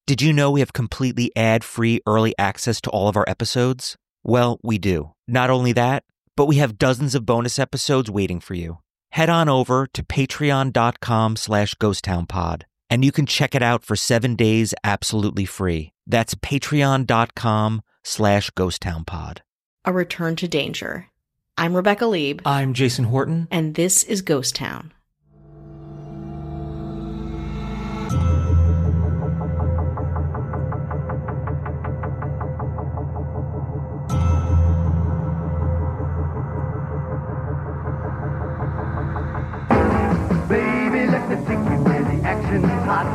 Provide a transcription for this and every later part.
Did you know we have completely ad-free early access to all of our episodes? Well, we do. Not only that, but we have dozens of bonus episodes waiting for you. Head on over to patreon.com/ghosttownpod, and you can check it out for 7 days absolutely free. That's patreon.com/ghosttownpod. A return to danger. I'm Rebecca Lieb. I'm Jason Horton. And this is Ghost Town. Baby, let me take you where the action's hot.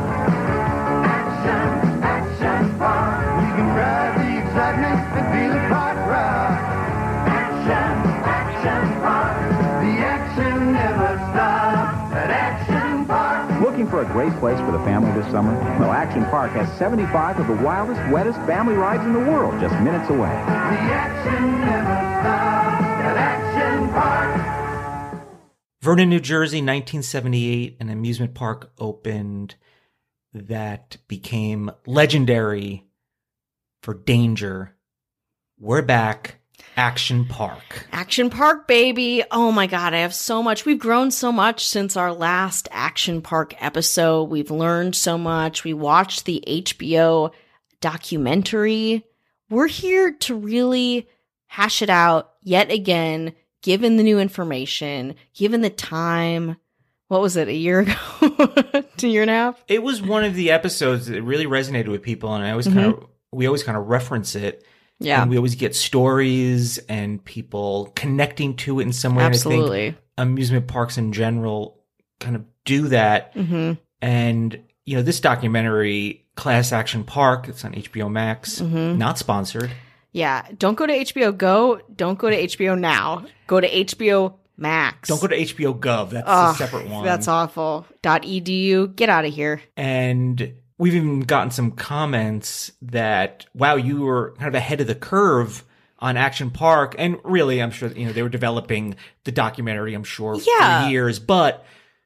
Action, action, rock. We can ride the excitement and feel it hot rock. Action, action, rock. The action never stops at Action Park. Looking for a great place for the family this summer? Well, Action Park has 75 of the wildest, wettest family rides in the world just minutes away. The action never stops at Action Park. Vernon, New Jersey, 1978, an amusement park opened that became legendary for danger. We're back. Action Park. Action Park, baby. Oh my God, I have so much. We've grown so much since our last Action Park episode. We've learned so much. We watched the HBO documentary. We're here to really hash it out yet again, given the new information, given the time. What was it, a year ago? 2 year and a half? It was one of the episodes that really resonated with people, and we always kind of reference it. Yeah. And we always get stories and people connecting to it in some way. Absolutely. And I think amusement parks in general kind of do that. Mm-hmm. And, you know, this documentary, Class Action Park, it's on HBO Max, not sponsored. Yeah. Don't go to HBO Go. Don't go to HBO Now. Go to HBO Max. Don't go to HBO Gov. That's a separate one. That's awful. .edu. Get out of here. And we've even gotten some comments that, wow, you were kind of ahead of the curve on Action Park. And really, I'm sure, you know, they were developing the documentary, I'm sure, for years. But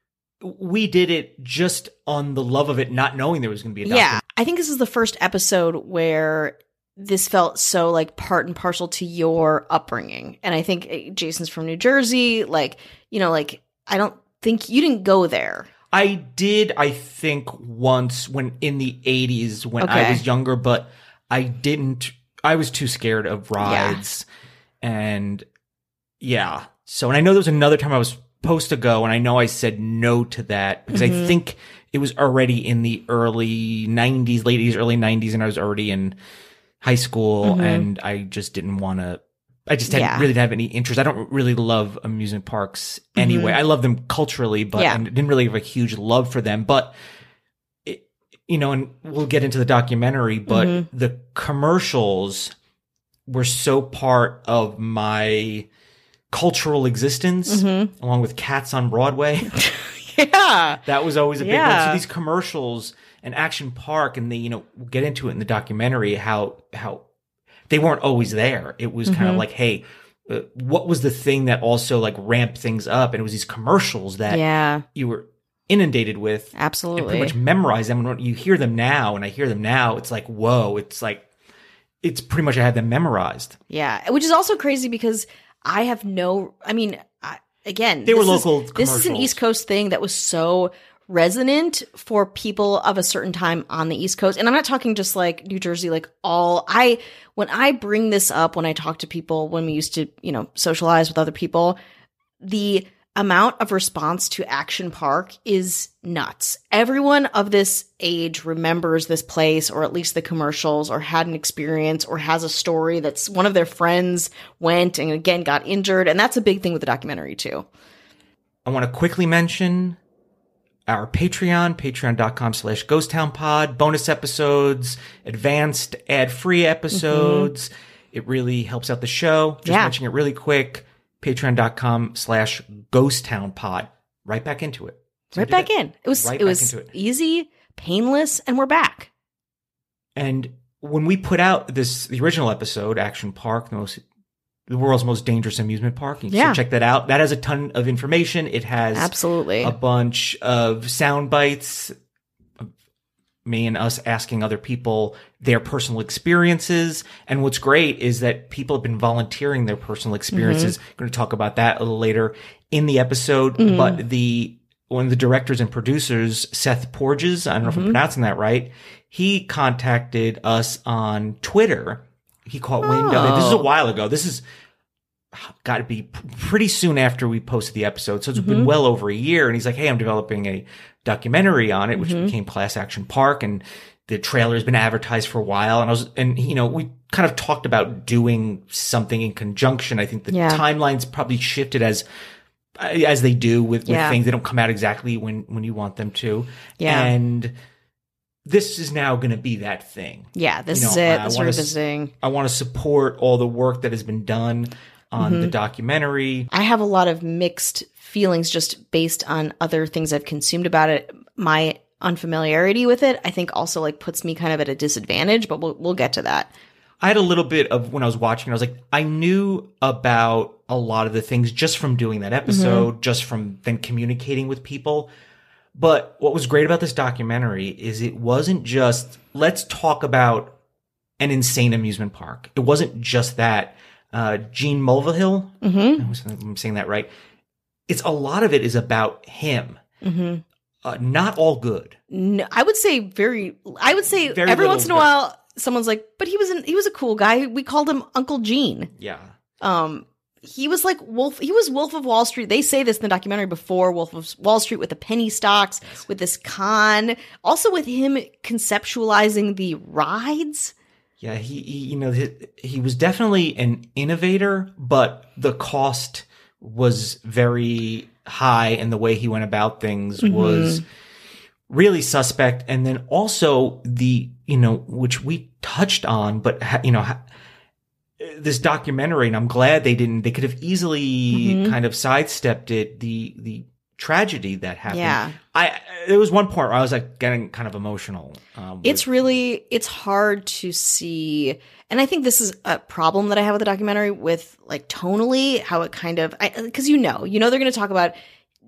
we did it just on the love of it, not knowing there was going to be a documentary. Yeah. I think this is the first episode where this felt so like part and parcel to your upbringing. And I think Jason's from New Jersey. Like, you know, like, I don't think you didn't go there. I did, I think, once when in the 80s when I was younger, but I didn't. I was too scared of rides. Yeah. And yeah. So, and I know there was another time I was supposed to go, and I know I said no to that because I think it was already in the early 90s, late 80s, early 90s, and I was already in high school, and I just didn't want to. I just really didn't have any interest. I don't really love amusement parks anyway. I love them culturally, but I didn't really have a huge love for them. But, you know, and we'll get into the documentary, but the commercials were so part of my cultural existence, along with Cats on Broadway. Yeah. That was always a big one. So these commercials and Action Park, and they, you know, we'll get into it in the documentary, how they weren't always there. It was kind of like, hey, what was the thing that also like ramped things up? And it was these commercials that you were inundated with. Absolutely. And pretty much memorized them. And when you hear them now, and I hear them now, it's like, whoa, it's like, it's pretty much I had them memorized. Yeah. Which is also crazy because I have again, they were local commercials. This is an East Coast thing that was so resonant for people of a certain time on the East Coast. And I'm not talking just like New Jersey, like when I bring this up, when I talk to people, when we used to, you know, socialize with other people, the amount of response to Action Park is nuts. Everyone of this age remembers this place, or at least the commercials, or had an experience, or has a story that's one of their friends went and again got injured. And that's a big thing with the documentary too. I want to quickly mention our patreon.com/ghosttownpod, bonus episodes, advanced ad-free episodes. It really helps out the show. Just mentioning it really quick. Patreon.com/ghosttownpod. Right back into it. So right back in. It was easy, painless, and we're back. And when we put out the original episode, Action Park, the world's most dangerous amusement park. You can check that out. That has a ton of information. It has absolutely a bunch of sound bites, me and us asking other people their personal experiences. And what's great is that people have been volunteering their personal experiences. I'm going to talk about that a little later in the episode. But one of the directors and producers, Seth Porges, I don't know if I'm pronouncing that right, he contacted us on Twitter. He caught wind of it. This is a while ago. This is got to be pretty soon after we posted the episode. So it's been well over a year. And he's like, hey, I'm developing a documentary on it, which became Class Action Park. And the trailer has been advertised for a while. And we kind of talked about doing something in conjunction. I think the timelines probably shifted as they do with things. They don't come out exactly when you want them to. Yeah. And this is now going to be that thing. Yeah, this is it. That's revisiting. I want to support all the work that has been done on the documentary. I have a lot of mixed feelings just based on other things I've consumed about it. My unfamiliarity with it, I think, also like puts me kind of at a disadvantage, but we'll get to that. I had a little bit of when I was watching, I was like, I knew about a lot of the things just from doing that episode, just from then communicating with people. But what was great about this documentary is it wasn't just, let's talk about an insane amusement park. It wasn't just that. Gene Mulvihill, I'm saying that right. It's a lot of it is about him. Not all good. No, I would say very every once in a while, someone's like, but he was a cool guy. We called him Uncle Gene. Yeah. He was like Wolf. He was Wolf of Wall Street. They say this in the documentary before, Wolf of Wall Street with the penny stocks, with this con, also with him conceptualizing the rides. Yeah, he was definitely an innovator, but the cost was very high, and the way he went about things was really suspect. And then also which we touched on, but this documentary, and I'm glad they didn't. They could have easily kind of sidestepped it. The tragedy that happened. Yeah. There was one point where I was like getting kind of emotional. It's hard to see. And I think this is a problem that I have with the documentary with like tonally, how it kind of, cause they're going to talk about,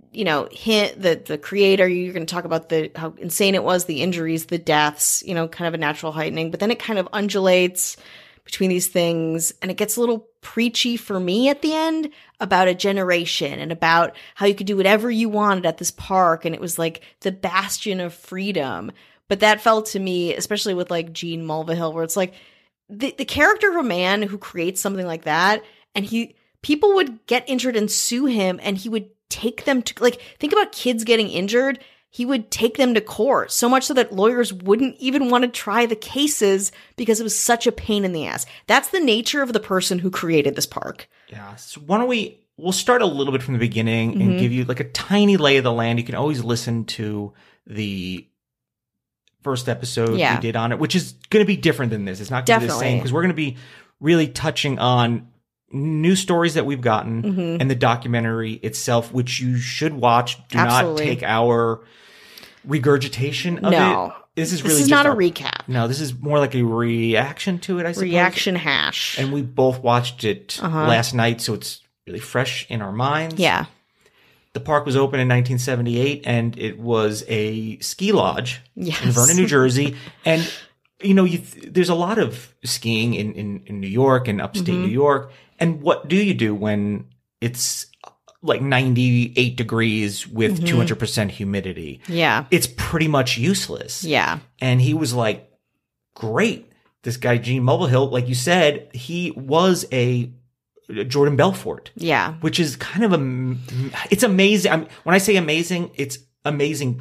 the creator, you're going to talk about how insane it was, the injuries, the deaths, kind of a natural heightening, but then it kind of undulates between these things, and it gets a little preachy for me at the end about a generation and about how you could do whatever you wanted at this park, and it was like the bastion of freedom. But that felt to me, especially with like Gene Mulvihill, where it's like the character of a man who creates something like that, and people would get injured and sue him, and he would take them to, like, think about kids getting injured. He would take them to court, so much so that lawyers wouldn't even want to try the cases because it was such a pain in the ass. That's the nature of the person who created this park. Yeah. So why don't we'll start a little bit from the beginning and give you like a tiny lay of the land. You can always listen to the first episode we did on it, which is going to be different than this. It's not going to be the same because we're going to be really touching on new stories that we've gotten and the documentary itself, which you should watch. Do not take our regurgitation of it. This is just not a recap. No, this is more like a reaction to it, I suppose. Reaction hash. And we both watched it last night, so it's really fresh in our minds. Yeah. The park was open in 1978, and it was a ski lodge in Vernon, New Jersey. And, there's a lot of skiing in New York and upstate New York. And what do you do when it's like 98 degrees with 200% humidity? Yeah. It's pretty much useless. Yeah. And he was like, great. This guy, Gene Mulvihill, like you said, he was a Jordan Belfort. Yeah. Which is kind of it's amazing. When I say amazing, it's amazing,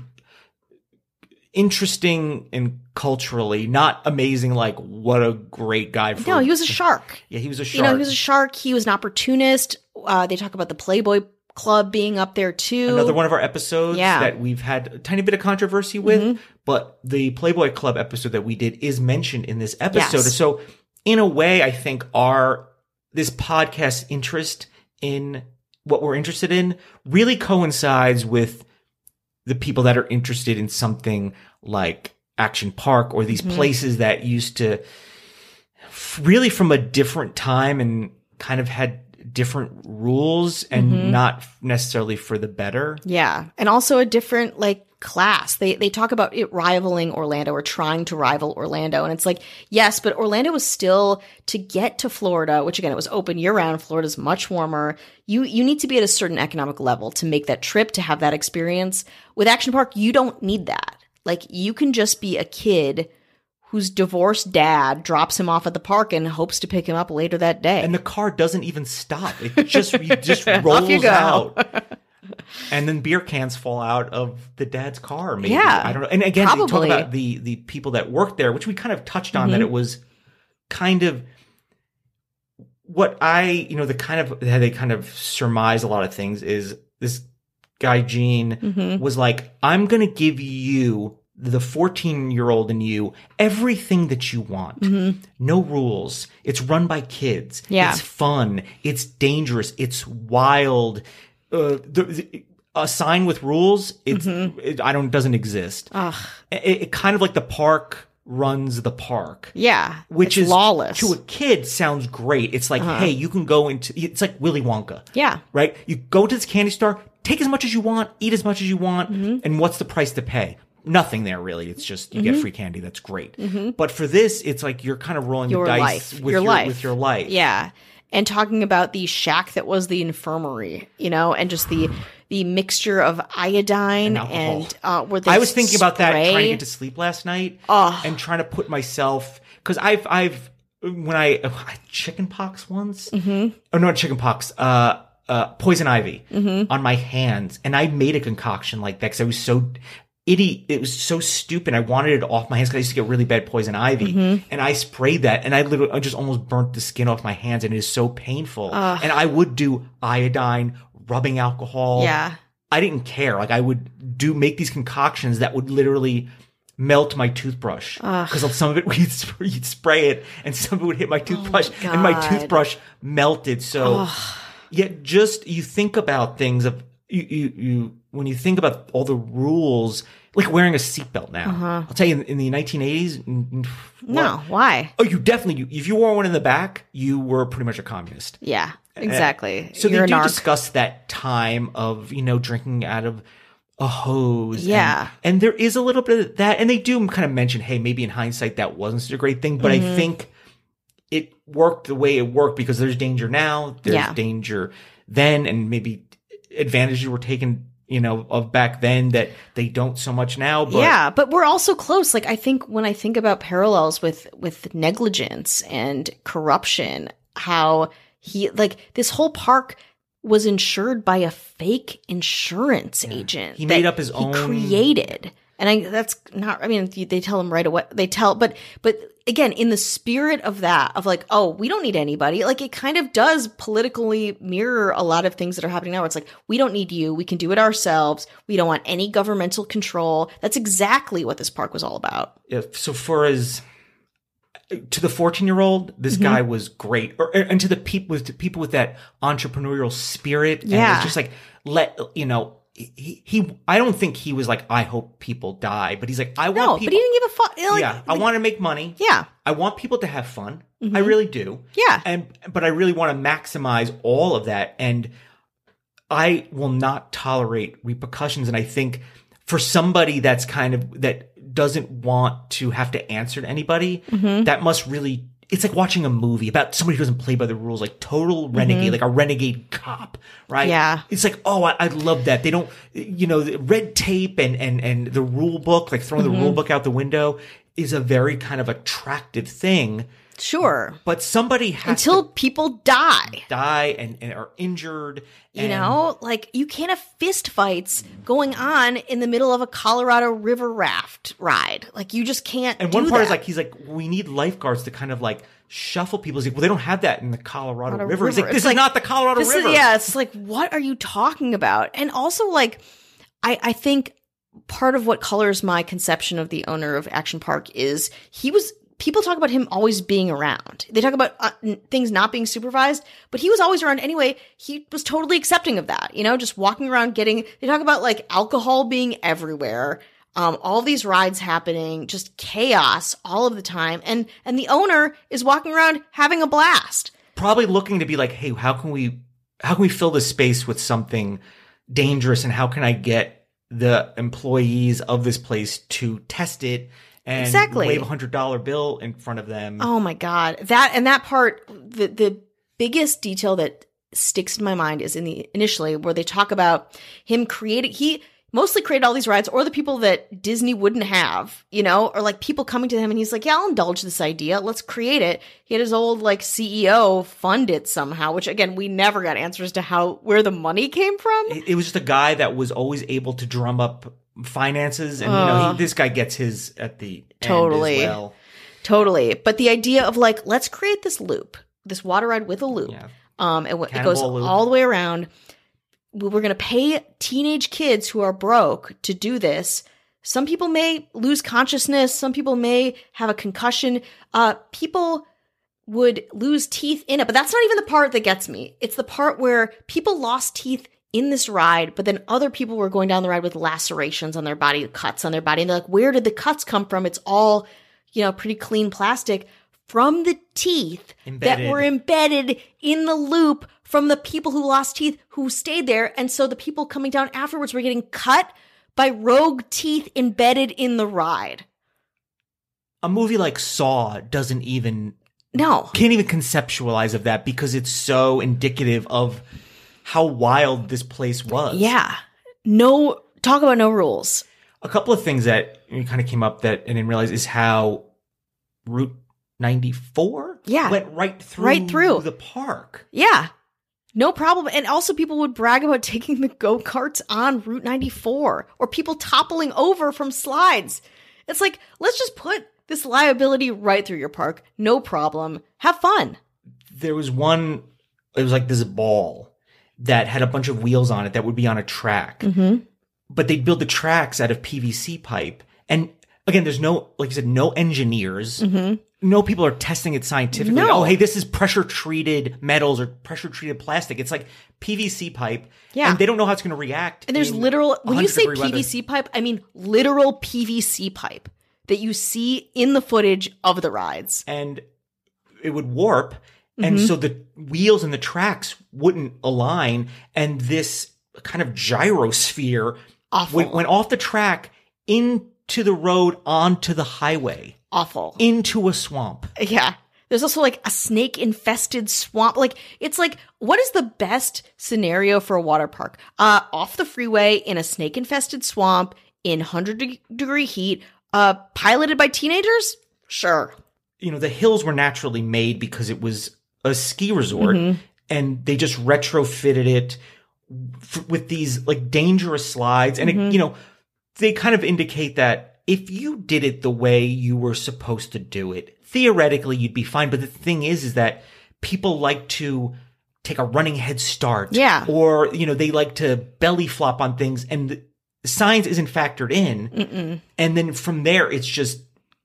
interesting, and culturally, not amazing like what a great guy. No, he was a shark. Yeah, he was a shark. He was a shark. He was an opportunist. They talk about the Playboy Club being up there too. Another one of our episodes that we've had a tiny bit of controversy with, but the Playboy Club episode that we did is mentioned in this episode. Yes. So in a way, I think this podcast interest in what we're interested in really coincides with the people that are interested in something like Action Park or these places that used to really from a different time and kind of had different rules and not necessarily for the better. Yeah. And also a different like class. They talk about it rivaling Orlando or trying to rival Orlando. And it's like, yes, but Orlando was still, to get to Florida, which again, it was open year round. Florida's much warmer. You need to be at a certain economic level to make that trip, to have that experience. With Action Park, you don't need that. Like, you can just be a kid whose divorced dad drops him off at the park and hopes to pick him up later that day. And the car doesn't even stop. It just rolls out. And then beer cans fall out of the dad's car, maybe. Yeah, I don't know. And again, probably. you talk about the people that worked there, which we kind of touched on, that it was kind of what they kind of surmise a lot of things is this guy, Gene, was like, I'm going to give you, the 14-year-old in you, everything that you want. No rules. It's run by kids. Yeah. It's fun. It's dangerous. It's wild. A sign with rules, it doesn't exist. It kind of like the park runs the park. Yeah. Which it's is lawless. To a kid sounds great. It's like, hey, you can go it's like Willy Wonka. Yeah. Right? You go to this candy store, take as much as you want, eat as much as you want, and what's the price to pay? Nothing there, really. It's just you get free candy. That's great. But for this, it's like you're kind of rolling the dice with your life. Yeah. And talking about the shack that was the infirmary, and just the mixture of iodine and where they I was thinking about that spray. trying to get to sleep last night and trying to put myself, because I've when I chicken pox once. Oh, no, chicken pox. Poison ivy on my hands, and I made a concoction like that because I was so it was so stupid. I wanted it off my hands because I used to get really bad poison ivy, and I sprayed that, and I just almost burnt the skin off my hands, and it is so painful. And I would do iodine, rubbing alcohol. Yeah, I didn't care. Like, I would make these concoctions that would literally melt my toothbrush, because some of it you'd spray it, and some of it would hit my toothbrush, and my toothbrush melted. So, just you think about things of you when you think about all the rules, like wearing a seatbelt now. I'll tell you, in the 1980s, no, why? Oh, you definitely, if you wore one in the back, you were pretty much a communist. Yeah, exactly. So they do discuss that time of, drinking out of a hose. Yeah. And there is a little bit of that. And they do kind of mention, hey, maybe in hindsight, that wasn't such a great thing. But I think it worked the way it worked because there's danger now. There's danger then. And maybe advantages were taken, of back then that they don't so much now. But but we're also close. Like, I think when I think about parallels with negligence and corruption, how this whole park was insured by a fake insurance agent. He made up his own. He created. And that's not, they tell him right away. But again, in the spirit of that, of like, oh, we don't need anybody. Like, it kind of does politically mirror a lot of things that are happening now. Where it's like, we don't need you. We can do it ourselves. We don't want any governmental control. That's exactly what this park was all about. Yeah, so to the 14-year-old, this guy was great. And to the people with that entrepreneurial spirit. And it's just like, I don't think he was like, I hope people die, but he's like, I want people. But he didn't give a fuck. I want to make money. Yeah. I want people to have fun. I really do. Yeah. But I really want to maximize all of that. And I will not tolerate repercussions. And I think for somebody that doesn't want to have to answer to anybody, that must really, it's like watching a movie about somebody who doesn't play by the rules, like total renegade, like a renegade cop, right? Yeah. It's like, oh, I love that. They don't, the red tape and the rule book, like throwing the rule book out the window is a very kind of attractive thing. Sure. But somebody has until people die and are injured. You can't have fist fights going on in the middle of a Colorado River raft ride. Like, you just can't. And one part is like, he's like, we need lifeguards to kind of like shuffle people. He's like, well, they don't have that in the Colorado River. He's like, this is like, not the Colorado River. It's like, what are you talking about? And also, like, I think part of what colors my conception of the owner of Action Park is people talk about him always being around. They talk about things not being supervised, but he was always around anyway. He was totally accepting of that, just walking around they talk about like alcohol being everywhere. All these rides happening, just chaos all of the time. And the owner is walking around having a blast. Probably looking to be like, hey, how can we fill this space with something dangerous, and how can I get the employees of this place to test it and wave $100 bill in front of them. Oh my God. That part, the biggest detail that sticks in my mind is initially where they talk about him creating, he mostly created all these rides, or the people that Disney wouldn't have, or like people coming to him and he's like, yeah, I'll indulge this idea. Let's create it. He had his old like CEO fund it somehow, which again, we never got answers to where the money came from. It was just a guy that was always able to drum up finances, and this guy gets his at the end as well. Totally. But the idea of like, let's create this loop, this water ride with a loop. Yeah. It goes all the way around. We're going to pay teenage kids who are broke to do this. Some people may lose consciousness. Some people may have a concussion. People would lose teeth in it, but that's not even the part that gets me. It's the part where people lost teeth in this ride, but then other people were going down the ride with lacerations on their body, cuts on their body. And they're like, where did the cuts come from? It's all, pretty clean plastic. From the teeth that were embedded in the loop from the people who lost teeth who stayed there. And so the people coming down afterwards were getting cut by rogue teeth embedded in the ride. A movie like Saw can't even conceptualize of that because it's so indicative of how wild this place was. Yeah. Talk about no rules. A couple of things that kind of came up that I didn't realize is how Route 94 went right through the park. Yeah. No problem. And also people would brag about taking the go-karts on Route 94 or people toppling over from slides. It's like, let's just put this liability right through your park. No problem. Have fun. There was it was like this ball that had a bunch of wheels on it that would be on a track. Mm-hmm. But they'd build the tracks out of PVC pipe. And again, there's no, like you said, no engineers. Mm-hmm. No people are testing it scientifically. No. Oh, hey, this is pressure-treated metals or pressure-treated plastic. It's like PVC pipe. Yeah. And they don't know how it's going to react. And there's when you say PVC pipe, I mean literal PVC pipe that you see in the footage of the rides. And it would warp. And so the wheels and the tracks wouldn't align. And this kind of gyrosphere went off the track into the road onto the highway. Awful. Into a swamp. Yeah. There's also like a snake-infested swamp. Like, it's like, what is the best scenario for a water park? Off the freeway in a snake-infested swamp in 100-degree heat, piloted by teenagers? Sure. The hills were naturally made because it was a ski resort, and they just retrofitted it with these like dangerous slides. And, they kind of indicate that if you did it the way you were supposed to do it, theoretically you'd be fine. But the thing is that people like to take a running head start. Yeah. Or, they like to belly flop on things and the science isn't factored in. Mm-mm. And then from there, it's just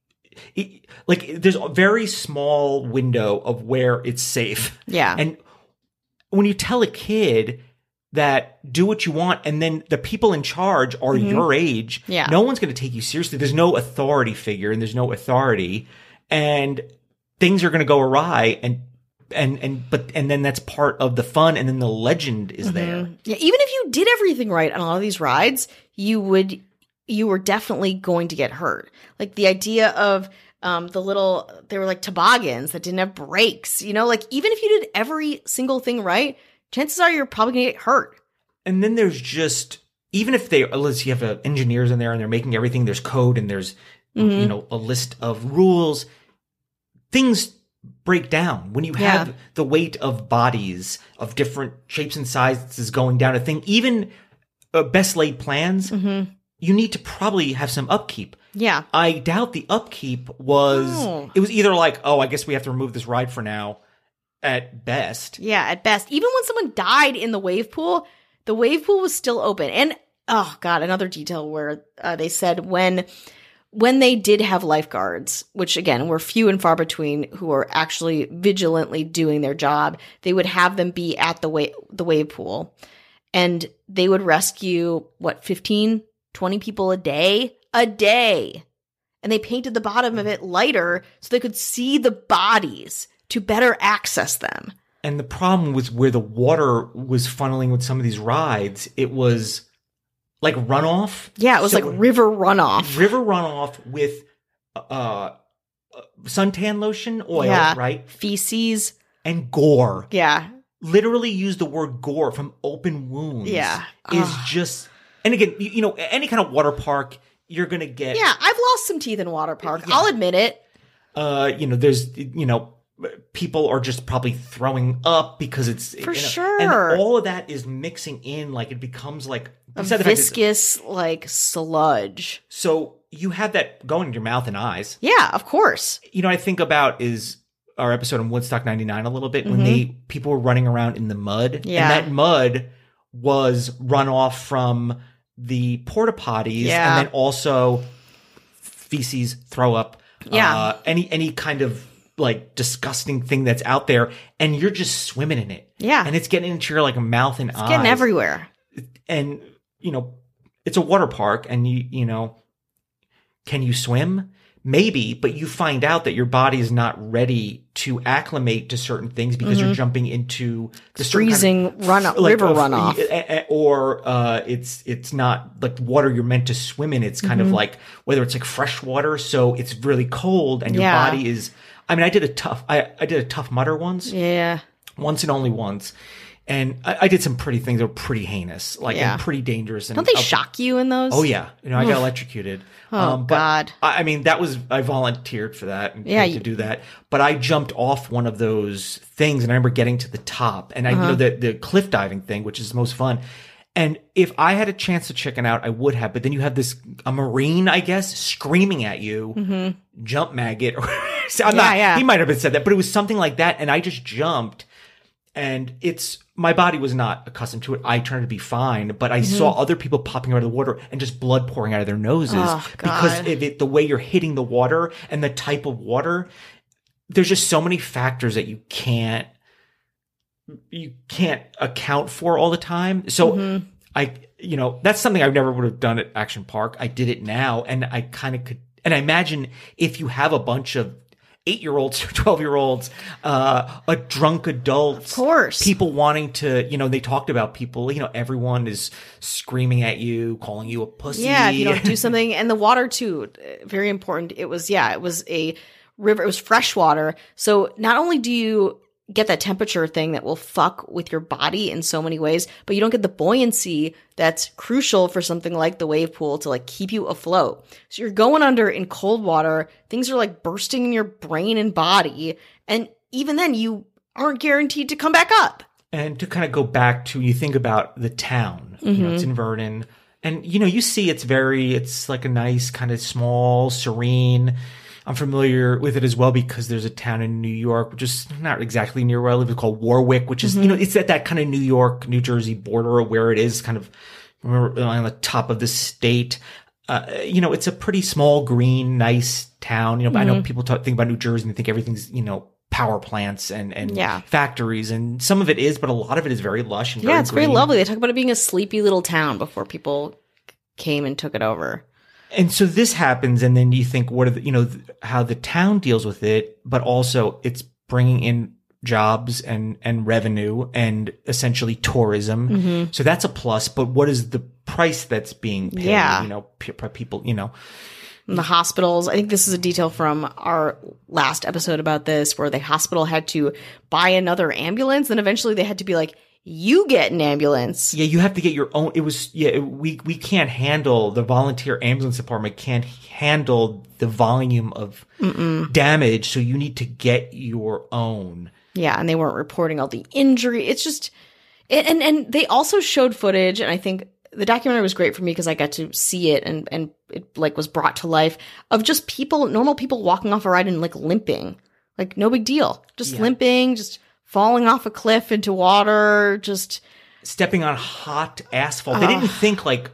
there's a very small window of where it's safe. Yeah. And when you tell a kid that do what you want, and then the people in charge are your age. Yeah. No one's going to take you seriously. There's no authority figure, and there's no authority, and things are going to go awry. And then that's part of the fun, and then the legend is there. Yeah. Even if you did everything right on all of these rides, you were definitely going to get hurt. Like the idea of they were like toboggans that didn't have brakes. Like even if you did every single thing right, chances are you're probably going to get hurt. And then there's just, even if unless you have engineers in there and they're making everything, there's code and there's, a list of rules, things break down. When you have the weight of bodies of different shapes and sizes going down a thing, even best laid plans, you need to probably have some upkeep. Yeah. I doubt the upkeep was, it was either like, oh, I guess we have to remove this ride for now. At best. Yeah, at best. Even when someone died in the wave pool was still open. And, oh God, another detail where they said when they did have lifeguards, which again, were few and far between who were actually vigilantly doing their job, they would have them be at the wave pool. And they would rescue, 15, 20 people a day? A day. And they painted the bottom of it lighter so they could see the bodies to better access them. And the problem was where the water was funneling with some of these rides, it was like runoff. Yeah, it was like river runoff. River runoff with suntan lotion, oil, right? Feces. And gore. Yeah. Literally use the word gore from open wounds. Yeah. Is just, and again, you know, any kind of water park, you're going to get. Yeah, I've lost some teeth in water park. I'll admit it. You know, there's, you know, people are just probably throwing up because it's. For sure. And all of that is mixing in, like it becomes like. A viscous, like sludge. So you have that going in your mouth and eyes. Yeah, of course. You know, I think about is our episode on Woodstock 99 a little bit when people were running around in the mud. Yeah. And that mud was runoff from the porta potties and then also feces, throw up, any kind of like disgusting thing that's out there, and you're just swimming in it. Yeah. And it's getting into your like mouth and eyes. It's getting everywhere. And, you know, it's a water park and you know, can you swim? Maybe, but you find out that your body is not ready to acclimate to certain things because you're jumping into the freezing river runoff, or it's not like water you're meant to swim in. It's kind of like whether it's like fresh water, so it's really cold and your body is. I mean, I did a Tough Mudder once. Yeah, once and only once. And I did some pretty things that were pretty heinous, like and pretty dangerous. And don't they shock you in those? Oh yeah, you know I got electrocuted. But God! I mean, I volunteered for that and to do that. But I jumped off one of those things, and I remember getting to the top, and I know the cliff diving thing, which is the most fun. And if I had a chance to chicken out, I would have. But then you have a Marine, I guess, screaming at you, jump maggot. So he might have said that, but it was something like that, and I just jumped. And my body was not accustomed to it. I turned to be fine, but I saw other people popping out of the water and just blood pouring out of their noses because of the way you're hitting the water and the type of water. There's just so many factors that you can't account for all the time. So that's something I never would have done at Action Park. I did it now, and I kind of could. And I imagine if you have a bunch of 8-year-olds, 12-year-olds, a drunk adult, of course, people wanting to, they talked about people, everyone is screaming at you, calling you a pussy. Yeah, if you don't do something. And the water too, very important. It was a river. It was fresh water. So not only do you get that temperature thing that will fuck with your body in so many ways, but you don't get the buoyancy that's crucial for something like the wave pool to like keep you afloat. So you're going under in cold water, things are like bursting in your brain and body, and even then you aren't guaranteed to come back up. And to kind of go back to, you think about the town, it's in Vernon, and you see it's like a nice kind of small, serene. I'm familiar with it as well because there's a town in New York, which is not exactly near where I live. It's called Warwick, which is, it's at that kind of New York, New Jersey border where it is kind of on the top of the state. It's a pretty small, green, nice town. But I know people think about New Jersey and they think everything's, power plants and factories. And some of it is, but a lot of it is very lush and very it's green. Very lovely. They talk about it being a sleepy little town before people came and took it over. And so this happens, and then you think, what are how the town deals with it, but also it's bringing in jobs and revenue and essentially tourism. So that's a plus. But what is the price that's being paid? Yeah. People, The hospitals. I think this is a detail from our last episode about this, where the hospital had to buy another ambulance, and eventually they had to be like, you get an ambulance. Yeah, you have to get your own. We can't handle, the volunteer ambulance department can't handle the volume of damage, so you need to get your own. Yeah, and they weren't reporting all the injury. It's just, and they also showed footage, and I think the documentary was great for me because I got to see it and it like was brought to life of just normal people walking off a ride and like limping, like no big deal, just limping, just falling off a cliff into water, just stepping on hot asphalt. They didn't think like,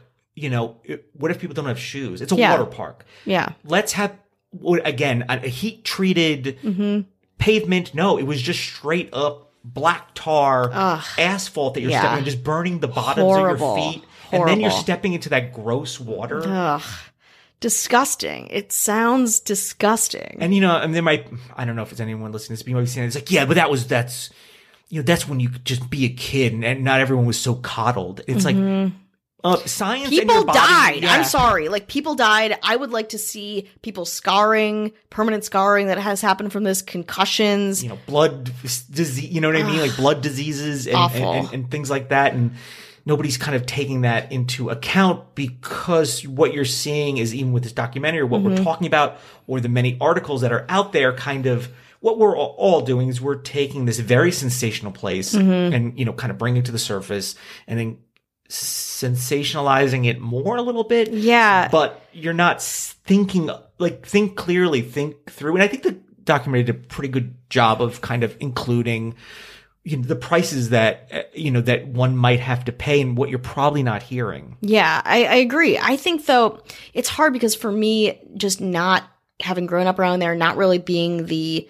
what if people don't have shoes? It's a water park. Yeah. Let's have, again, a heat treated pavement. No, it was just straight up black tar asphalt that you're stepping on, just burning the bottoms of your feet. And then you're stepping into that gross water. Ugh. Disgusting. It sounds disgusting. And and they might, I don't know if it's anyone listening to this, but you might be saying, it's like, yeah, but that's when you could just be a kid and not everyone was so coddled. It's like, Science and your People body, died. yeah. I'm sorry. Like, people died. I would like to see people scarring, permanent scarring that has happened from this, concussions. Blood disease, you know what I mean? Like blood diseases and things like that. And nobody's kind of taking that into account, because what you're seeing is, even with this documentary, or what we're talking about, or the many articles that are out there, kind of what we're all doing is we're taking this very sensational place and, kind of bringing it to the surface, and then sensationalizing it more a little bit. Yeah. But you're not thinking, think clearly, think through. And I think the documentary did a pretty good job of kind of including, the prices that, that one might have to pay, and what you're probably not hearing. Yeah, I agree. I think, though, it's hard because for me, just not having grown up around there, not really being the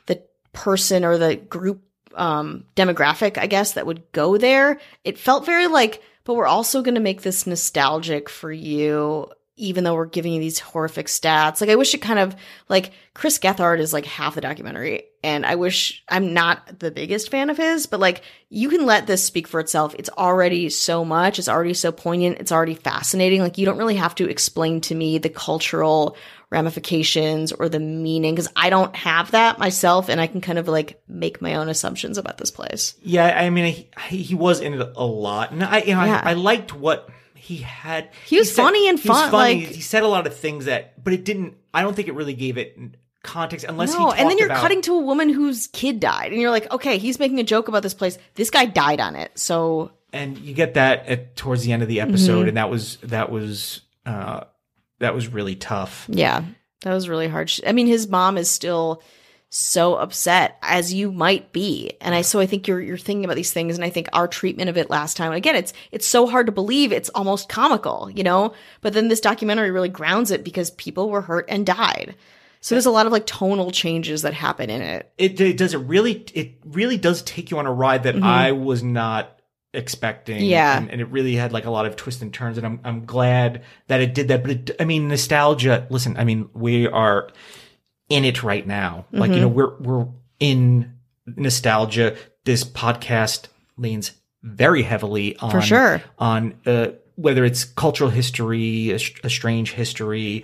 person or the group demographic, I guess, that would go there, it felt very like, but we're also going to make this nostalgic for you, even though we're giving you these horrific stats. Like, I wish it kind of, like, Chris Gethard is like half the documentary, and I wish, I'm not the biggest fan of his, but like, you can let this speak for itself. It's already so much. It's already so poignant. It's already fascinating. Like, you don't really have to explain to me the cultural ramifications or the meaning, because I don't have that myself, and I can kind of like make my own assumptions about this place. Yeah, I mean, he was in it a lot, and I liked what he had. He was funny and fun. Like, he said a lot of things but it didn't. I don't think it really gave it context unless he talked and then you're about, cutting to a woman whose kid died, and you're like, okay, he's making a joke about this place. This guy died on it, so. And you get that towards the end of the episode, and that was really tough. Yeah, that was really hard. I mean, his mom is still so upset, as you might be. And I think you're thinking about these things, and I think our treatment of it last time, again, it's so hard to believe, it's almost comical, but then this documentary really grounds it, because people were hurt and died. So there's a lot of like tonal changes that happen in it. It really does take you on a ride that I was not expecting. Yeah. And it really had like a lot of twists and turns, and I'm glad that it did that. But nostalgia, listen, I mean, we are in it right now. Like, we're in nostalgia. This podcast leans very heavily on, for sure, on, whether it's cultural history, a strange history,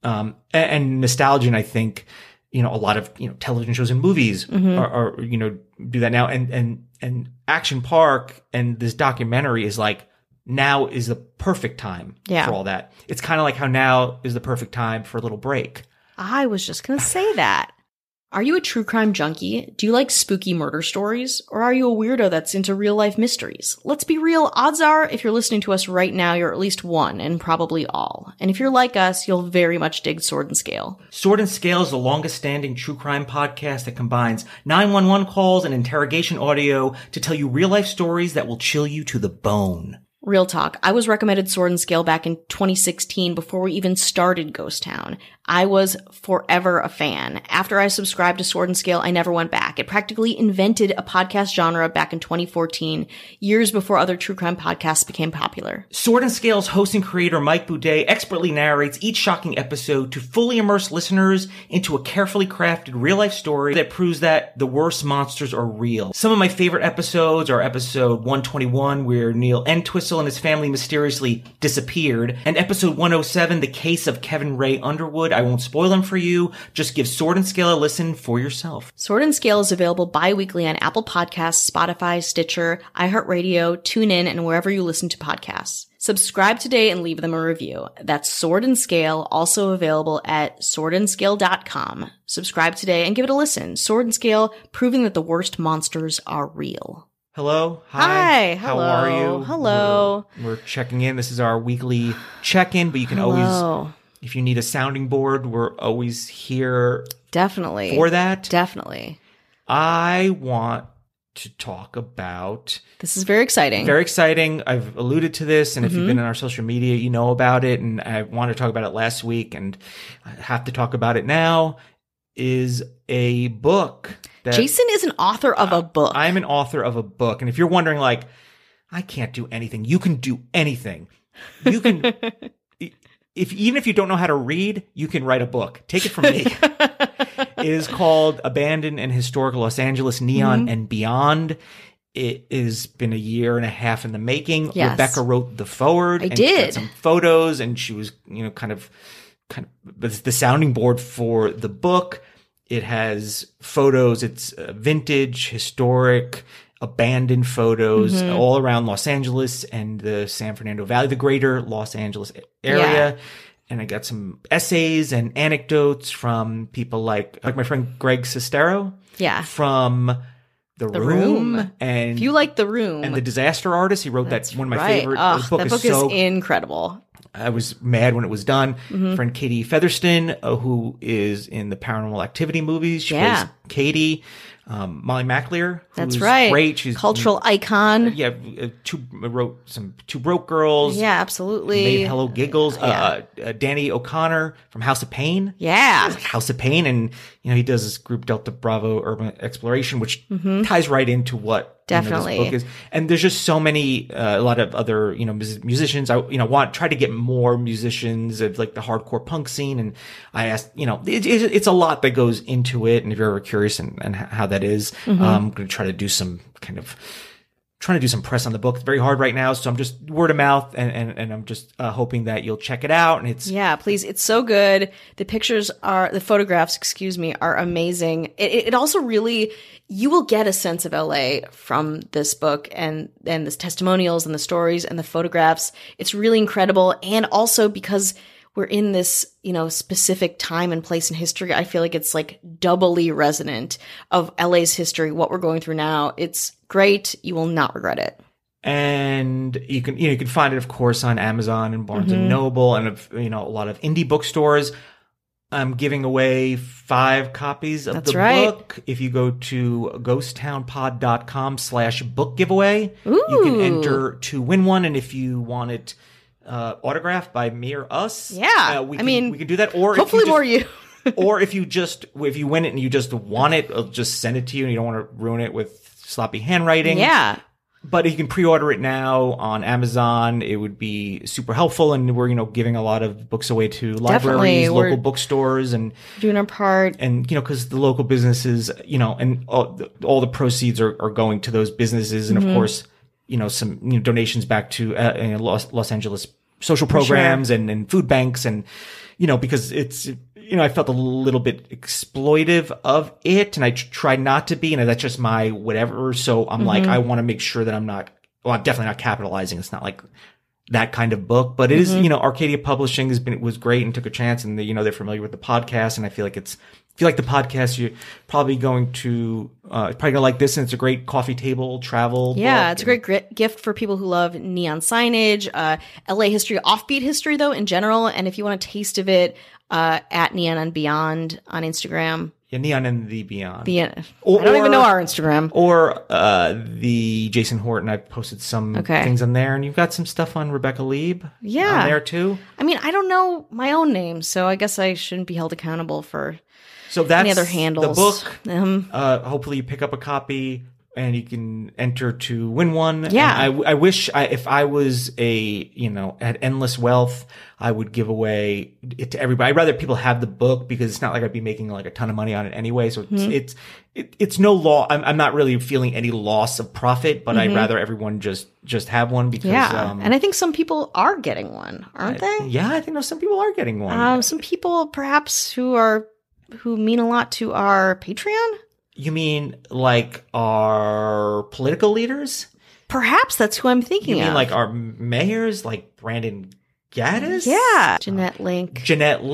and nostalgia. And I think, a lot of, television shows and movies are do that now. And Action Park and this documentary is like, now is the perfect time for all that. It's kind of like how now is the perfect time for a little break. I was just going to say that. Are you a true crime junkie? Do you like spooky murder stories? Or are you a weirdo that's into real life mysteries? Let's be real, odds are if you're listening to us right now, you're at least one, and probably all. And if you're like us, you'll very much dig Sword and Scale. Sword and Scale is the longest standing true crime podcast that combines 911 calls and interrogation audio to tell you real life stories that will chill you to the bone. Real talk. I was recommended Sword and Scale back in 2016 before we even started Ghost Town. I was forever a fan. After I subscribed to Sword and Scale, I never went back. It practically invented a podcast genre back in 2014, years before other true crime podcasts became popular. Sword and Scale's host and creator Mike Boudet expertly narrates each shocking episode to fully immerse listeners into a carefully crafted real-life story that proves that the worst monsters are real. Some of my favorite episodes are episode 121, where Neil Entwistle and his family mysteriously disappeared, and episode 107, The Case of Kevin Ray Underwood. I won't spoil them for you. Just give Sword and Scale a listen for yourself. Sword and Scale is available bi-weekly on Apple Podcasts, Spotify, Stitcher, iHeartRadio, TuneIn, and wherever you listen to podcasts. Subscribe today and leave them a review. That's Sword and Scale, also available at swordandscale.com. Subscribe today and give it a listen. Sword and Scale, proving that the worst monsters are real. Hello. Hi. How are you? Hello. We're checking in. This is our weekly check-in, but you can always, if you need a sounding board, we're always here. Definitely. For that. Definitely. I want to talk about... This is very exciting. Very exciting. I've alluded to this, and if you've been on our social media, you know about it, and I wanted to talk about it last week, and I have to talk about it now, is a book. Jason is an author of a book. I'm an author of a book. And if you're wondering, like, I can't do anything, you can do anything. You can, even if you don't know how to read, you can write a book. Take it from me. It is called Abandoned and Historic Los Angeles, Neon and Beyond. it has been a year and a half in the making. Yes. Rebecca wrote the foreword. I and she did. got some photos, and she was, kind of the sounding board for the book. It has photos. It's vintage, historic, abandoned photos all around Los Angeles and the San Fernando Valley, the greater Los Angeles area. Yeah. And I got some essays and anecdotes from people like my friend Greg Sestero. Yeah. From The Room. And if you like The Room. and The Disaster Artist, he wrote that one of my right. favorite. Oh, the book that book is so is incredible. I was mad when it was done. Friend Katie Featherston, who is in the Paranormal Activity movies. She plays Katie. Molly McAleer. That's who's right. Great. She's cultural icon. Yeah. Wrote some Two Broke Girls. Yeah, absolutely. Made Hello Giggles. Danny O'Connor from House of Pain. Yeah. House of Pain. And, he does this group Delta Bravo Urban Exploration, which ties right into what Definitely. this book is. And there's just so many, a lot of other, musicians. I, try to get more musicians of like the hardcore punk scene. And I asked, it's a lot that goes into it. And if you're ever curious and how that is, I'm going to try to do some trying to do some press on the book. It's very hard right now. So I'm just word of mouth and I'm just hoping that you'll check it out. And it's, yeah, please. It's so good. The photographs, are amazing. It also really, you will get a sense of LA from this book and the testimonials and the stories and the photographs. It's really incredible. And also because we're in this, specific time and place in history, I feel like it's like doubly resonant of LA's history, what we're going through now. It's great. You will not regret it. And you can find it, of course, on Amazon and Barnes and Noble and, a lot of indie bookstores. I'm giving away 5 copies of the book. If you go to ghosttownpod.com/book giveaway, you can enter to win one. And if you want it autographed by me or us, we can do that. Or hopefully more you. Or if you win it and you just want it, I'll just send it to you and you don't want to ruin it with sloppy handwriting. Yeah. But you can pre-order it now on Amazon. It would be super helpful. And we're, giving a lot of books away to libraries, local bookstores, and doing our part. And, because the local businesses, and all the proceeds are going to those businesses. And of course, some donations back to Los Angeles social programs and food banks. And, because it's, I felt a little bit exploitive of it, and I tried not to be, and that's just my whatever. So I'm like, I want to make sure that I'm definitely not capitalizing. It's not like that kind of book, but it is, Arcadia Publishing was great and took a chance, and they're familiar with the podcast, and I feel like the podcast, you're probably going to like this, and it's a great coffee table travel. Yeah, book. it's a great gift for people who love neon signage, LA history, offbeat history though in general, and if you want a taste of it, at Neon and Beyond on Instagram. Yeah, Neon and the Beyond. I don't even know our Instagram. Or the Jason Horton. I posted some things on there, and you've got some stuff on Rebecca Lieb. Yeah, on there too. I mean, I don't know my own name, so I guess I shouldn't be held accountable for. So that's any other handles. The book. Hopefully, you pick up a copy. And you can enter to win one. Yeah. And I wish if I was had endless wealth, I would give away it to everybody. I'd rather people have the book because it's not like I'd be making like a ton of money on it anyway. So it's no law. I'm not really feeling any loss of profit, but I'd rather everyone just have one because, and I think some people are getting one, aren't they? Yeah. I think some people are getting one. Some people perhaps who mean a lot to our Patreon. You mean like our political leaders? Perhaps that's who I'm thinking of. You mean like our mayors, like Brandon Gaddis? Yeah. Jeanette Link.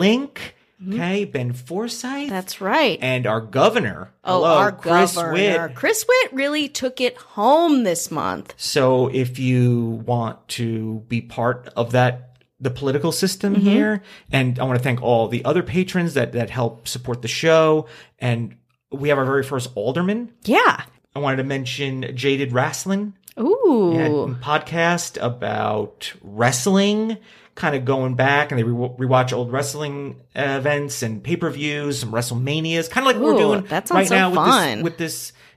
Okay. Ben Forsyth. That's right. And our governor. Our Chris governor. Witt. Chris Witt really took it home this month. So if you want to be part of the political system here, and I want to thank all the other patrons that help support the show, and we have our very first alderman. Yeah. I wanted to mention Jaded Wrestling. Ooh. Podcast about wrestling, kind of going back, and they rewatch old wrestling events and pay-per-views, some WrestleManias, kind of like we're doing that right so now fun. with this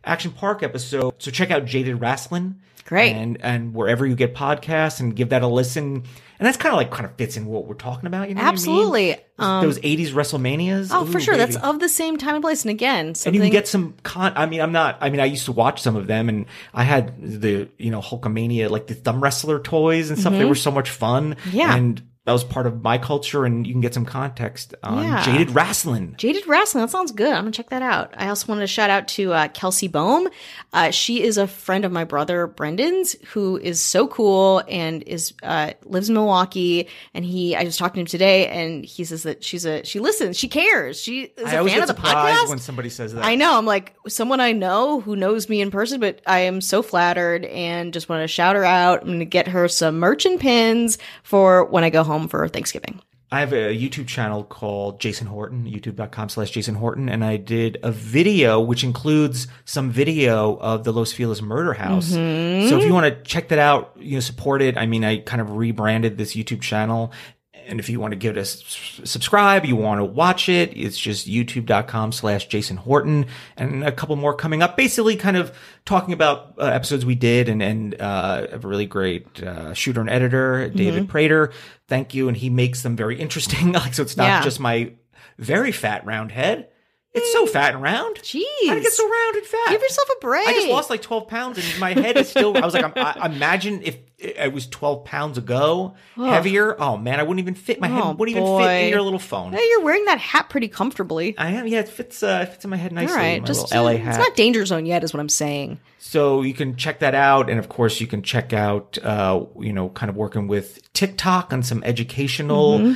Action Park episode. So check out Jaded Wrestling. Great. And wherever you get podcasts, and give that a listen. And that's kind of fits in what we're talking about. You know Absolutely. What I mean? Those 80s WrestleManias. Oh, for sure. Baby. That's of the same time and place. And again, and you can get some I used to watch some of them, and I had the, Hulkamania, like the thumb wrestler toys and stuff. They were so much fun. Yeah. And that was part of my culture, and you can get some context on Jaded Wrestling. Jaded Wrestling. That sounds good. I'm going to check that out. I also wanted to shout out to Kelsey Boehm. She is a friend of my brother Brendan's, who is so cool and lives in Milwaukee. And I was talking to him today, and he says that she listens, she cares. She is a fan of the podcast. When somebody says that. I know. I'm like, someone I know who knows me in person, but I am so flattered and just want to shout her out. I'm going to get her some merch and pins for when I go home for Thanksgiving. I have a YouTube channel called Jason Horton, youtube.com/Jason Horton, and I did a video which includes some video of the Los Feliz murder house. So if you want to check that out, support it. I mean, I kind of rebranded this YouTube channel. And if you want to give it a subscribe, you want to watch it, it's just youtube.com/Jason Horton, and a couple more coming up, basically kind of talking about episodes we did, and a really great shooter and editor, David Prater. Thank you. And he makes them very interesting. So it's not just my very fat round head. It's so fat and round. Jeez. How did it get so round and fat? Give yourself a break. I just lost 12 pounds, and my head is still, I was like, imagine if it was 12 pounds ago, heavier. Oh man, I wouldn't even fit. My head wouldn't even fit in your little phone. Yeah, you're wearing that hat pretty comfortably. I am. Yeah, it fits in my head nicely. All right. My Just little LA hat. It's not danger zone yet, is what I'm saying. So you can check that out. And of course you can check out, kind of working with TikTok on some educational,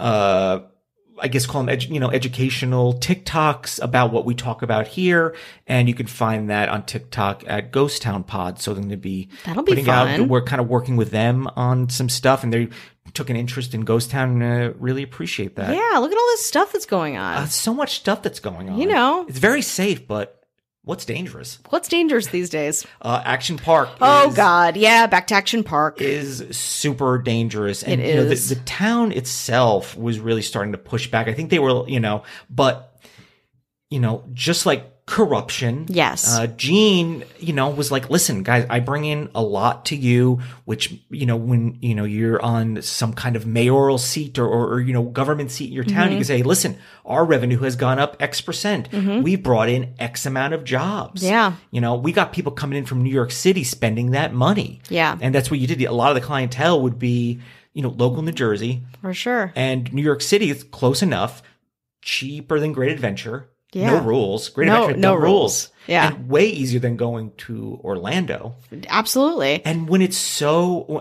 I guess call them, educational TikToks about what we talk about here. And you can find that on TikTok at Ghost Town Pod. So they're going to be putting out, we're kind of working with them on some stuff, and they took an interest in Ghost Town, and really appreciate that. Yeah. Look at all this stuff that's going on. So much stuff that's going on. It's very safe, but what's dangerous? What's dangerous these days? Action Park. God. Yeah. Back to Action Park. Is super dangerous. And, it is. The town itself was really starting to push back. I think they were, but, just like corruption. Yes. Gene, was like, listen, guys, I bring in a lot to you, which, when, you're on some kind of mayoral seat or government seat in your town, you can say, listen, our revenue has gone up X%. We brought in X amount of jobs. Yeah. We got people coming in from New York City spending that money. Yeah. And that's what you did. A lot of the clientele would be, local New Jersey. For sure. And New York City is close enough, cheaper than Great Adventure. Yeah. No rules. Great Adventure, no rules. Yeah. And way easier than going to Orlando. Absolutely. And when it's so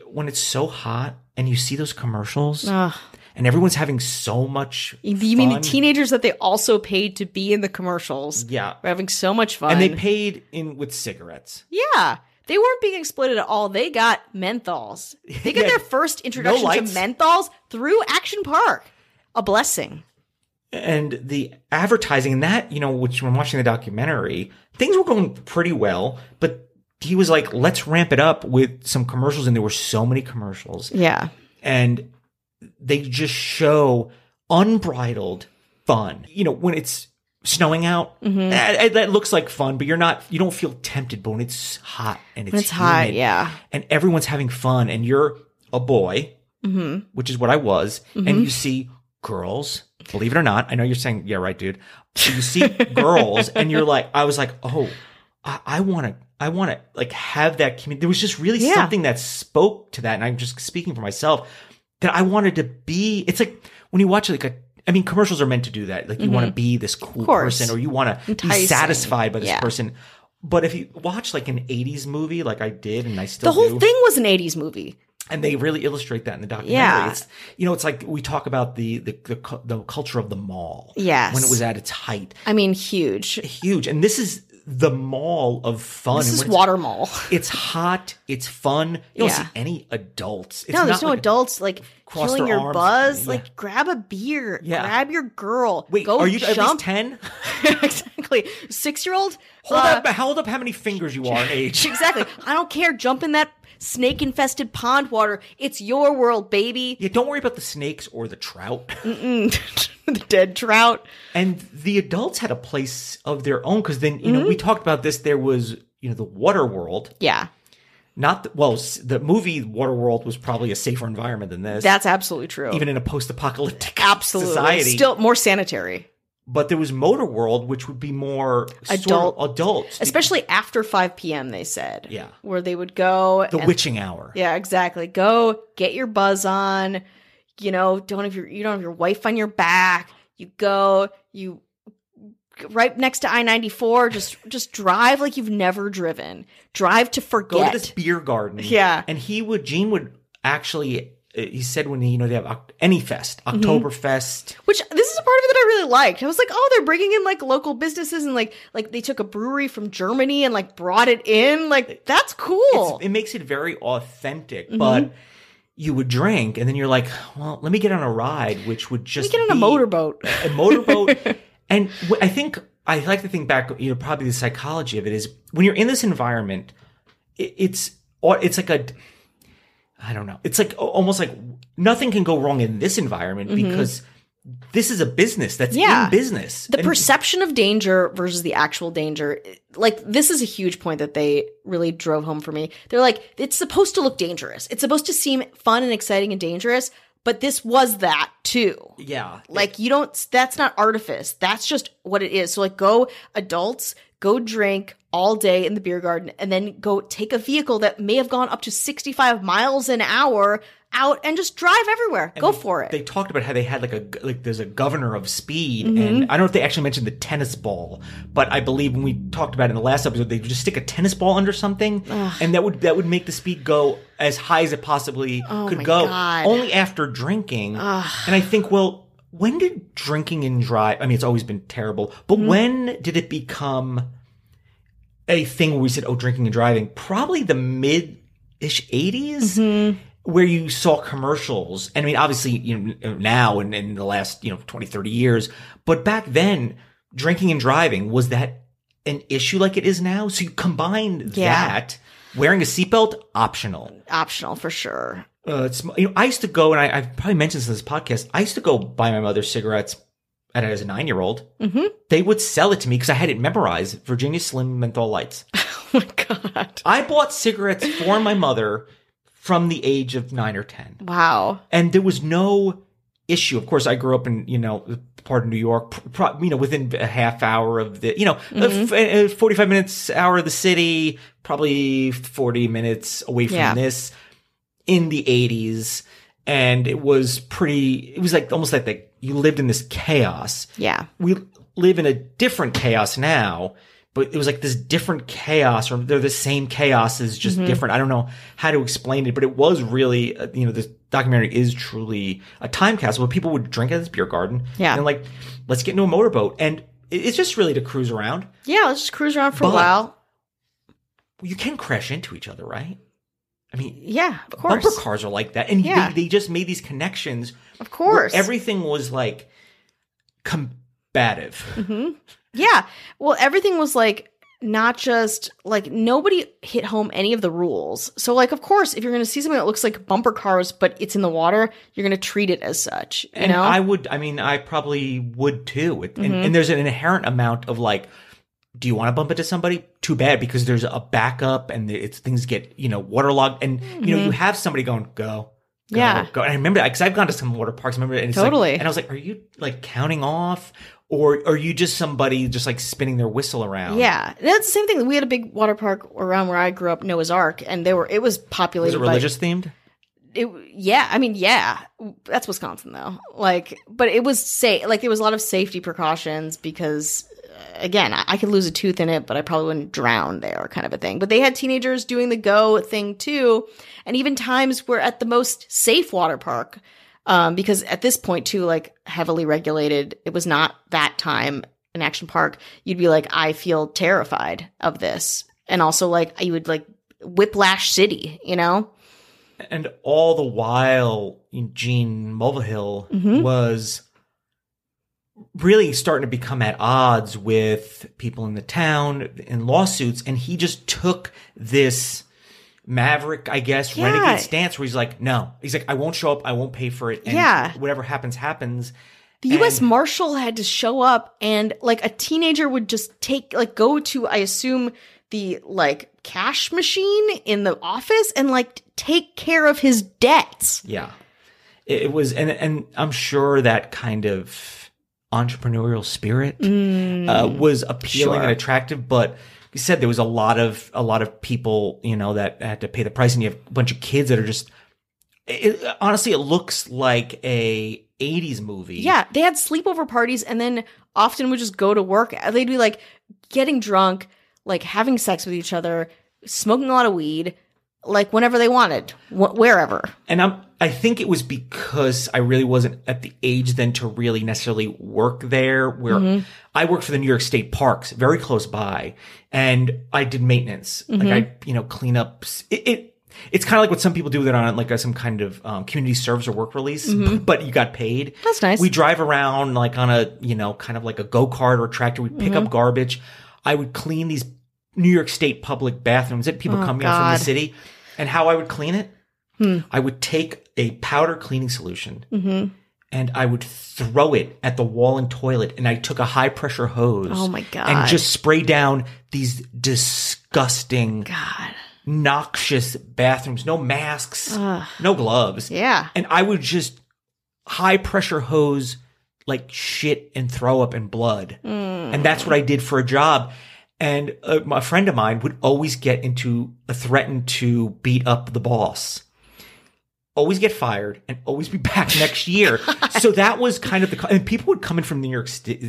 hot and you see those commercials and everyone's having so much You fun. mean the teenagers that they also paid to be in the commercials? Yeah. We're having so much fun. And they paid in with cigarettes. Yeah. They weren't being exploited at all. They got menthols. They got their first introduction to menthols through Action Park. A blessing. And the advertising and that, which when watching the documentary, things were going pretty well, but he was like, let's ramp it up with some commercials. And there were so many commercials. Yeah. And they just show unbridled fun. When it's snowing out, that looks like fun, but you don't feel tempted. But when it's hot and it's hot, humid, yeah. And everyone's having fun and you're a boy, which is what I was, and you see girls. Believe it or not, I know you're saying, yeah, right, dude. So you see girls and you're like, I was like, oh, I want to like have that community. There was just really something that spoke to that. And I'm just speaking for myself that I wanted to be. It's like when you watch commercials are meant to do that. Like you want to be this cool person or you want to be satisfied by this person. But if you watch like an 80s movie, like I did, and I still do. The whole thing was an 80s movie. And they really illustrate that in the documentary. Yeah. It's, it's like we talk about the culture of the mall. Yes. When it was at its height. I mean, huge. Huge. And this is the mall of fun. This is Water Mall. It's hot. It's fun. You don't see any adults. It's there's no adults like killing your buzz. Yeah. Like grab a beer. Yeah. Grab your girl. Wait, go are you jump. at least 10? Exactly. 6-year-old? Hold up how many fingers you are in age. Exactly. I don't care. Jump in that snake infested pond water. It's your world, baby. Yeah, don't worry about the snakes or the trout. The dead trout. And the adults had a place of their own because then, you know, we talked about this. There was, you know, the water world. Yeah. The movie Waterworld was probably a safer environment than this. That's absolutely true. Even in a post-apocalyptic absolutely. society. Still more sanitary. But there was Motor World, which would be more adults. Especially after 5 p.m., they said. Yeah. Where they would go. The witching hour. Yeah, exactly. Go get your buzz on. You know, you don't have your wife on your back. You go, right next to I-94, just drive like you've never driven. Drive to forget. Go to this beer garden. Yeah. And Gene would actually, he said when they have Anyfest, Oktoberfest. Which, this is a part of it that I really liked. I was like, oh, they're bringing in like local businesses and like they took a brewery from Germany and like brought it in. Like, that's cool. It makes it very authentic, but you would drink and then you're like, well, let me get on a ride, which would just get on a motorboat. A motorboat. And I like to think back, you know, probably the psychology of it is when you're in this environment, it's like I don't know. It's like almost like nothing can go wrong in this environment because this is a business that's in business. The perception of danger versus the actual danger. Like, this is a huge point that they really drove home for me. They're like, it's supposed to look dangerous. It's supposed to seem fun and exciting and dangerous. But this was that too. Yeah. Like, that's not artifice. That's just what it is. So like, adults, go drink all day in the beer garden and then go take a vehicle that may have gone up to 65 miles an hour out and just drive everywhere. Go for it. They talked about how they had there's a governor of speed, and I don't know if they actually mentioned the tennis ball, but I believe when we talked about it in the last episode, they would just stick a tennis ball under something, and that would make the speed go as high as it possibly could go. God. Only after drinking. And I think, well, when did drinking and drive? I mean, it's always been terrible, but when did it become a thing where we said, "Oh, drinking and driving"? Probably the mid-ish 80s. Where you saw commercials, and I mean, obviously, you know, now and in the last, 20, 30 years, but back then, drinking and driving, was that an issue like it is now? So you combine that, wearing a seatbelt, optional. Optional, for sure. I used to go, and I've probably mentioned this in this podcast, I used to go buy my mother cigarettes as a 9-year-old. They would sell it to me because I had it memorized, Virginia Slim Menthol Lights. Oh my God. I bought cigarettes for my mother from the age of 9 or 10. Wow. And there was no issue. Of course, I grew up in, part of New York, within a half hour of the, 45 minutes, hour of the city, probably 40 minutes away from this in the 80s. And it was like almost like you lived in this chaos. Yeah. We live in a different chaos now. But it was like this different chaos, or they're the same chaos, is just different. I don't know how to explain it, but it was really, this documentary is truly a time capsule where people would drink at this beer garden. Yeah. And like, let's get into a motorboat. And it's just really to cruise around. Yeah, let's just cruise around for a while. You can crash into each other, right? I mean, yeah, of course. Bumper cars are like that. And they just made these connections. Of course. Where everything was like combative. Yeah. Well, everything was like, not just like, nobody hit home any of the rules. So like, of course, if you're going to see something that looks like bumper cars, but it's in the water, you're going to treat it as such. You know? I probably would too. And there's an inherent amount of like, do you want to bump into somebody? Too bad, because there's a backup and things get, waterlogged, and you have somebody going, go. Go. And I remember that because I've gone to some water parks. I remember it, and it's totally. Like, and I was like, are you like counting off? Or are you just somebody just like spinning their whistle around? Yeah. That's the same thing. We had a big water park around where I grew up, Noah's Ark, and it was populated. Was it religious themed? Yeah. That's Wisconsin though. Like, but it was safe. Like, there was a lot of safety precautions because, again, I could lose a tooth in it, but I probably wouldn't drown there, kind of a thing. But they had teenagers doing the go thing too. And even times we're at the most safe water park. Because at this point too, like, heavily regulated, it was not that time an action park. You'd be like, I feel terrified of this. And also like, you would like Whiplash City, And all the while, Gene Mulvihill was really starting to become at odds with people in the town in lawsuits. And he just took this maverick, I guess, renegade stance where he's like, no. He's like, I won't show up. I won't pay for it. And whatever happens, happens. The U.S. Marshal had to show up, and like a teenager would just go to, I assume, the like cash machine in the office and like take care of his debts. Yeah. It was, and I'm sure that kind of entrepreneurial spirit was appealing and attractive, but you said there was a lot of people, you know, that had to pay the price, and you have a bunch of kids that are just, honestly, it looks like a 80s movie. Yeah, they had sleepover parties and then often would just go to work. They'd be like getting drunk, like having sex with each other, smoking a lot of weed, like whenever they wanted, wherever. And I think it was because I really wasn't at the age then to really necessarily work there, where I worked for the New York State Parks, very close by, and I did maintenance. Like I, clean up. It's kind of like what some people do that on like some kind of community service or work release, but you got paid. That's nice. We drive around like on a, kind of like a go-kart or a tractor. We'd pick up garbage. I would clean these New York State public bathrooms that people come in from the city. And how I would clean it, I would take a powder cleaning solution and I would throw it at the wall and toilet. And I took a high pressure hose. Oh my God. And just spray down these disgusting, noxious bathrooms. No masks, no gloves. Yeah. And I would just high pressure hose like shit and throw up and blood. And that's what I did for a job. And a friend of mine would always threaten to beat up the boss, always get fired, and always be back next year. So that was kind of and people would come in from New York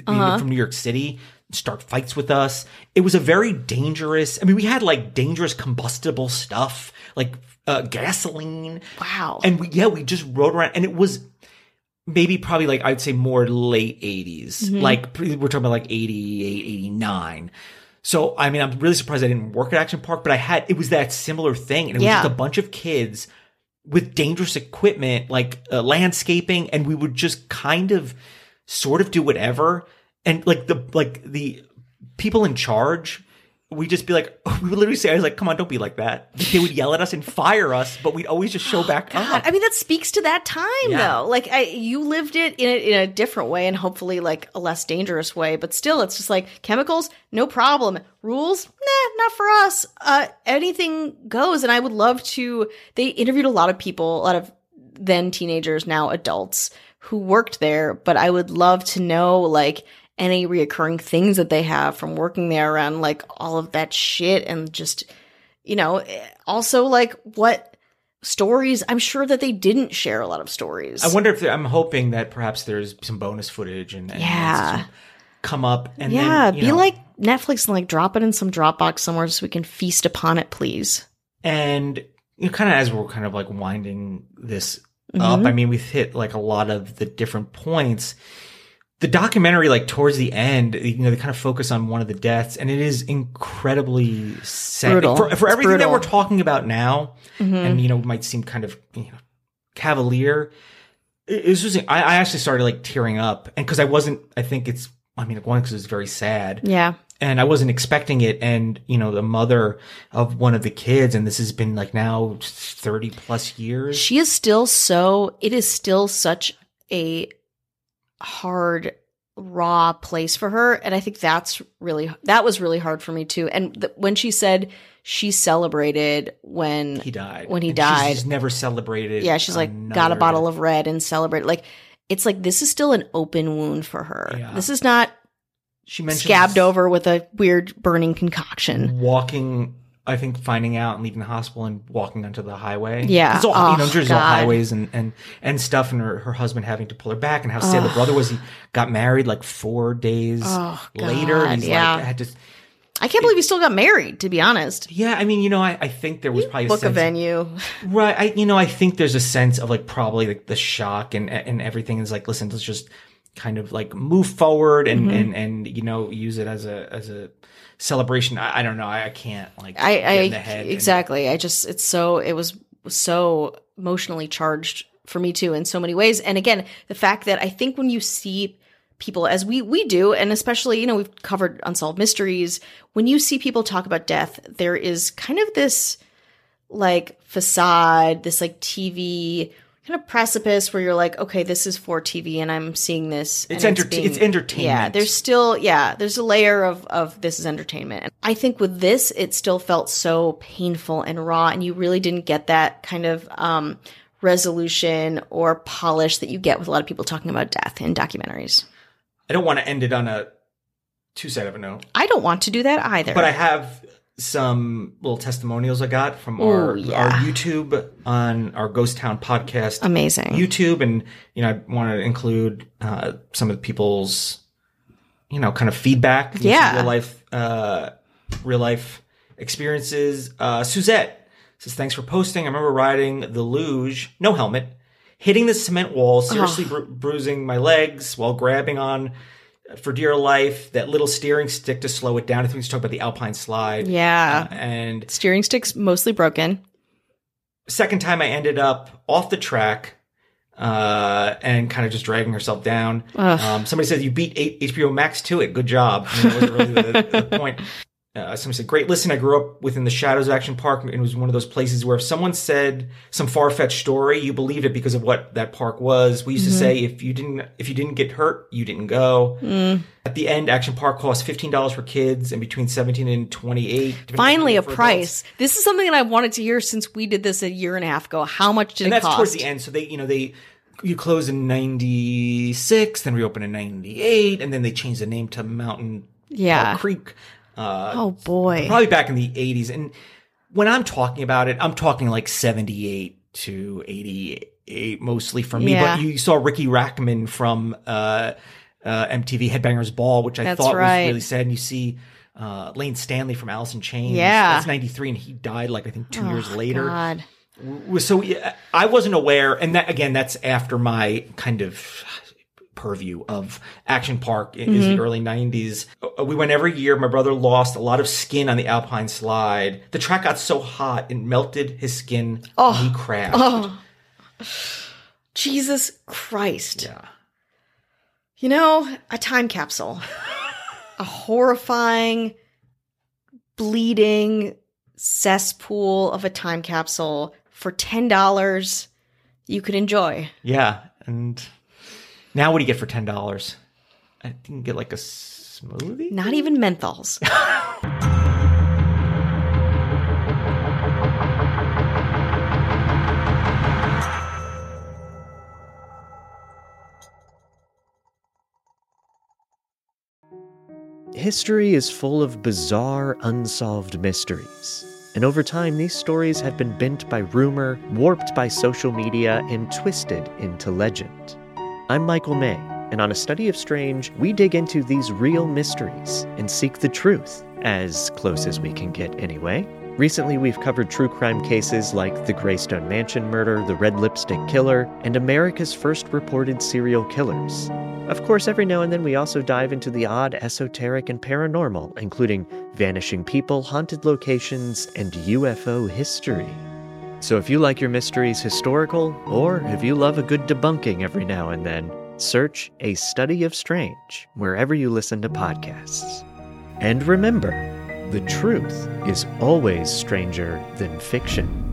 City, start fights with us. It was a very dangerous. I mean, we had like dangerous combustible stuff, like gasoline. Wow. And we just rode around, and it was probably like, I'd say more late 80s. Like we're talking about like 88, 89. So, I mean, I'm really surprised I didn't work at Action Park, but it was that similar thing. And it was just a bunch of kids with dangerous equipment, like landscaping. And we would just kind of sort of do whatever. And like the people in charge, we'd just be like, we would literally say, I was like, come on, don't be like that. They would yell at us and fire us, but we'd always just show back up. I mean, that speaks to that time though. Like you lived it in a different way and hopefully like a less dangerous way, but still it's just like chemicals, no problem. Rules, nah, not for us. Anything goes. And I would love to, they interviewed a lot of people, a lot of then teenagers, now adults who worked there, but I would love to know like any reoccurring things that they have from working there around like all of that shit, and just, also like what stories. I'm sure that they didn't share a lot of stories. I wonder if I'm hoping that perhaps there's some bonus footage and come up and be like Netflix and like drop it in some Dropbox somewhere so we can feast upon it, please. And kind of as we're kind of like winding this up, I mean, we've hit like a lot of the different points. The documentary, like towards the end, they kind of focus on one of the deaths, and it is incredibly sad. Brutal. For everything that we're talking about now, and might seem kind of cavalier. It was just, I actually started like tearing up, and because one, because it's very sad. Yeah. And I wasn't expecting it, and the mother of one of the kids, and this has been like now 30 plus years. She is still it is still such a hard, raw place for her, and I think that was really hard for me too. And when she said she celebrated when he died, she's never celebrated. Yeah, she's like got a bottle of red and celebrated. Like it's like this is still an open wound for her. Yeah. This is not scabbed over with a weird burning concoction. Walking, I think, finding out and leaving the hospital and walking onto the highway. Yeah. It's all, Jersey's all highways and stuff, and her husband having to pull her back, and how sad the brother was. He got married like 4 days later. And he's like, I can't believe he still got married, to be honest. Yeah. I mean, I think there was probably book a venue. Right. I think there's a sense of like probably like the shock and everything is like, listen, let's just kind of like move forward and use it as a celebration. I don't know. I can't like get in the head. Exactly. It was so emotionally charged for me too in so many ways. And again, the fact that I think when you see people as we do, and especially, we've covered Unsolved Mysteries, when you see people talk about death, there is kind of this like facade, this like TV kind of precipice where you're like, okay, this is for TV and I'm seeing this. It's entertainment. Yeah, there's a layer of this is entertainment. And I think with this, it still felt so painful and raw, and you really didn't get that kind of resolution or polish that you get with a lot of people talking about death in documentaries. I don't want to end it on a too sad of a note. I don't want to do that either. But I have some little testimonials I got from our YouTube on our Ghost Town podcast. Amazing. YouTube. And, I want to include some of the people's, kind of feedback. Real life experiences. Suzette says, thanks for posting. I remember riding the luge, no helmet, hitting the cement wall, seriously bruising my legs while grabbing on for dear life that little steering stick to slow it down. I think we should talk about the Alpine slide. Yeah. And steering stick's mostly broken. Second time I ended up off the track and kind of just dragging herself down. Somebody said you beat HBO Max to it. Good job. I mean, it wasn't really the point. Somebody said, great listen. I grew up within the shadows of Action Park, and it was one of those places where if someone said some far-fetched story, you believed it because of what that park was. We used to say, if you didn't get hurt, you didn't go. At the end, Action Park cost $15 for kids and between 17 and 28. Finally, a price. Adults. This is something that I wanted to hear since we did this a year and a half ago. How much did it cost? And that's towards the end. So you close in 96, then reopen in 98, and then they changed the name to Mountain Creek. Oh boy. Probably back in the 80s. And when I'm talking about it, I'm talking like 78 to 88 mostly for me. But you saw Ricky Rackman from MTV Headbangers Ball, which I thought was really sad. And you see Lane Stanley from Alice in Chains. Yeah. That's 93, and he died like I think 2 years later. God. So I wasn't aware. And that, again, that's after my kind of purview of Action Park is the early 90s. We went every year. My brother lost a lot of skin on the Alpine slide. The track got so hot it melted his skin and he crashed. Oh, Jesus Christ. Yeah. A time capsule. A horrifying, bleeding cesspool of a time capsule for $10 you could enjoy. Yeah. And now what do you get for $10? I didn't get like a smoothie? Not even menthols. History is full of bizarre, unsolved mysteries. And over time, these stories have been bent by rumor, warped by social media, and twisted into legend. I'm Michael May, and on A Study of Strange, we dig into these real mysteries and seek the truth, as close as we can get anyway. Recently, we've covered true crime cases like the Greystone Mansion murder, the Red Lipstick Killer, and America's first reported serial killers. Of course, every now and then we also dive into the odd, esoteric, and paranormal, including vanishing people, haunted locations, and UFO history. So if you like your mysteries historical, or if you love a good debunking every now and then, search A Study of Strange wherever you listen to podcasts. And remember, the truth is always stranger than fiction.